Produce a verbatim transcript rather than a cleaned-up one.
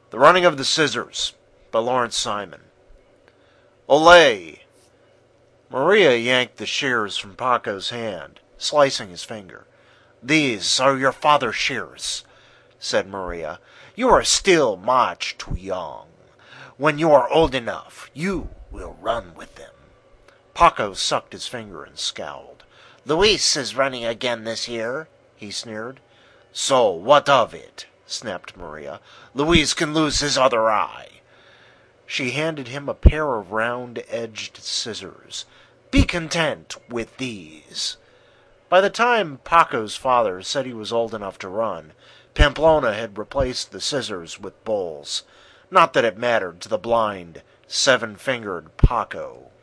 The Running of the Scissors by Lawrence Simon. Olay! Maria yanked the shears from Paco's hand, slicing his finger. These are your father's shears, said Maria. You are still much too young. When you are old enough, you will run with them. Paco sucked his finger and scowled. Luis is running again this year, he sneered. So what of it? Snapped Maria. Luis can lose his other eye. She handed him a pair of round-edged scissors. Be content with these. By the time Paco's father said he was old enough to run, Pamplona had replaced the scissors with bowls. Not that it mattered to the blind, seven-fingered Paco.